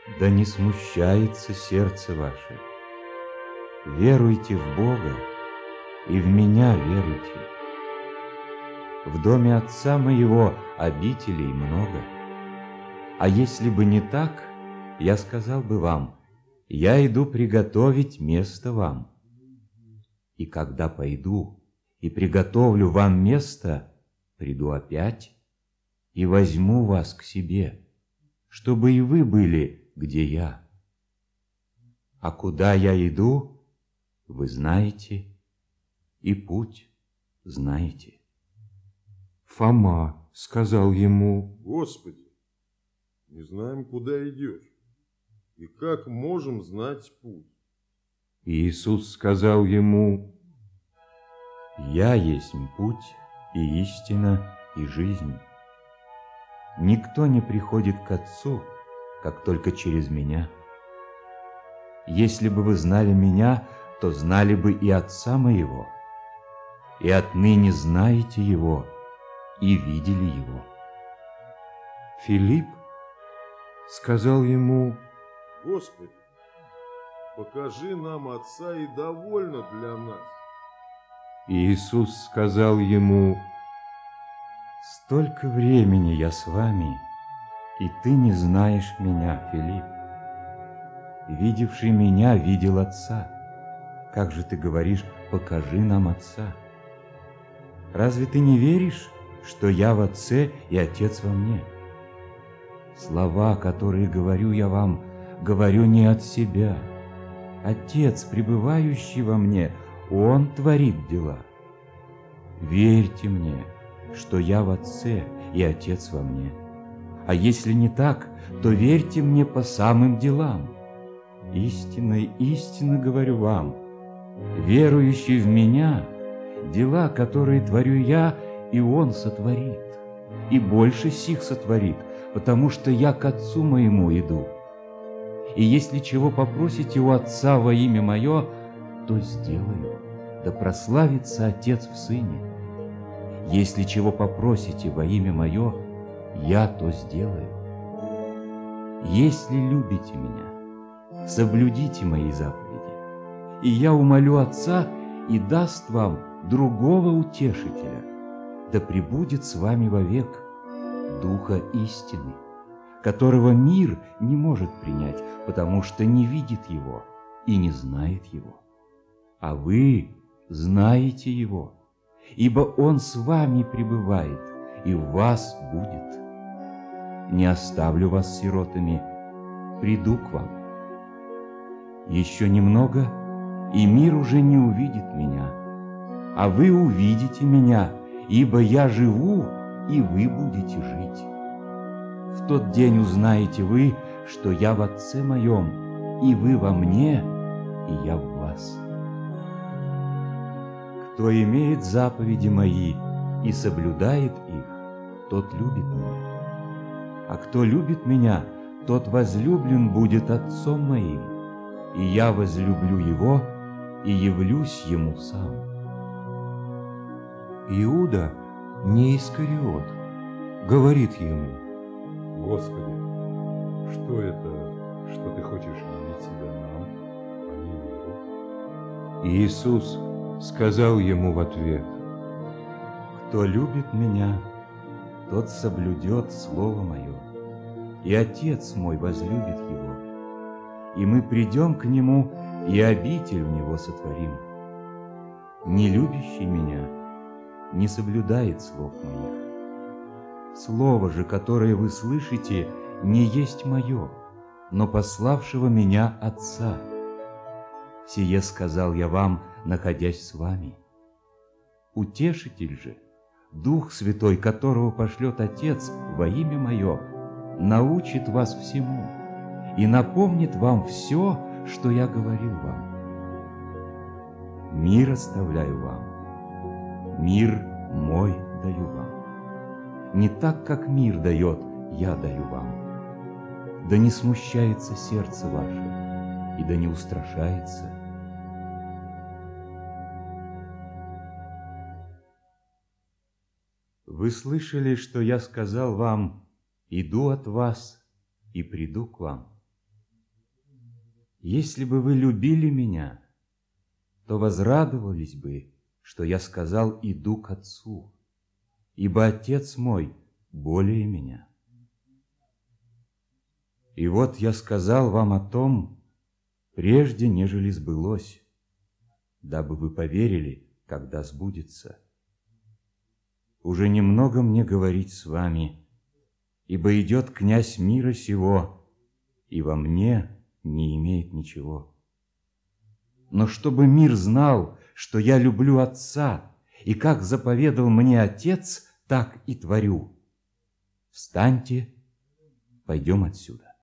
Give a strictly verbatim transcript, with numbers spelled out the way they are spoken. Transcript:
Да не смущается сердце ваше. Веруйте в Бога и в меня веруйте. В доме Отца моего обителей много. А если бы не так, я сказал бы вам: я иду приготовить место вам. И когда пойду и приготовлю вам место, приду опять и возьму вас к себе, чтобы и вы были, где я. А куда я иду, вы знаете, и путь знаете. Фома сказал ему: Господи, не знаем, куда идешь, и как можем знать путь? И Иисус сказал ему: я есть путь и истина и жизнь. Никто не приходит к Отцу, как только через меня. Если бы вы знали меня, то знали бы и Отца моего, и отныне знаете Его и видели Его. Филипп сказал ему: Господи, покажи нам Отца, и довольно для нас. И Иисус сказал ему: столько времени я с вами, и ты не знаешь меня, Филипп. Видевший меня видел Отца. Как же ты говоришь: покажи нам Отца? Разве ты не веришь, что я в Отце и Отец во мне? Слова, которые говорю я вам, говорю не от себя. Отец, пребывающий во мне, Он творит дела. Верьте мне, что я в Отце и Отец во мне. А если не так, то верьте мне по самым делам. Истинно, истинно говорю вам, верующий в меня, дела, которые творю я, и он сотворит, и больше сих сотворит, потому что я к Отцу моему иду. И если чего попросите у Отца во имя мое, то сделаю, да прославится Отец в Сыне. Если чего попросите во имя мое, я то сделаю. Если любите меня, соблюдите мои заповеди, и я умолю Отца, и даст вам другого утешителя, да пребудет с вами вовек, Духа истины, которого мир не может принять, потому что не видит Его и не знает Его. А вы знаете Его, ибо Он с вами пребывает и в вас будет. Не оставлю вас сиротами, приду к вам. Еще немного, и мир уже не увидит меня, а вы увидите меня, ибо я живу, и вы будете жить. В тот день узнаете вы, что я в Отце моем, и вы во мне, и я в вас. Кто имеет заповеди мои и соблюдает их, тот любит меня. А кто любит меня, тот возлюблен будет Отцом моим, и я возлюблю его и явлюсь ему сам. Иуда, не Искариот, говорит ему: Господи, что это, что ты хочешь явить себя нам, а не миру? И Иисус сказал ему в ответ: кто любит меня, тот соблюдет слово мое, и Отец мой возлюбит его, и мы придем к нему, и обитель в него сотворим. Не любящий меня не соблюдает слов моих. Слово же, которое вы слышите, не есть мое, но пославшего меня Отца. Сие сказал я вам, находясь с вами. Утешитель же, Дух Святой, которого пошлет Отец во имя мое, научит вас всему и напомнит вам все, что я говорил вам. Мир оставляю вам, мир мой даю вам. Не так, как мир дает, я даю вам. Да не смущается сердце ваше, и да не устрашается. Вы слышали, что я сказал вам: иду от вас и приду к вам. если бы вы любили меня, то возрадовались бы, что я сказал: иду к Отцу, ибо Отец мой более меня. И вот я сказал вам о том, прежде нежели сбылось, дабы вы поверили, когда сбудется. Уже немного мне говорить с вами, ибо идет князь мира сего, и во мне не имеет ничего. Но чтобы мир знал, что я люблю Отца, и как заповедал мне Отец, так и творю. Встаньте, пойдем отсюда.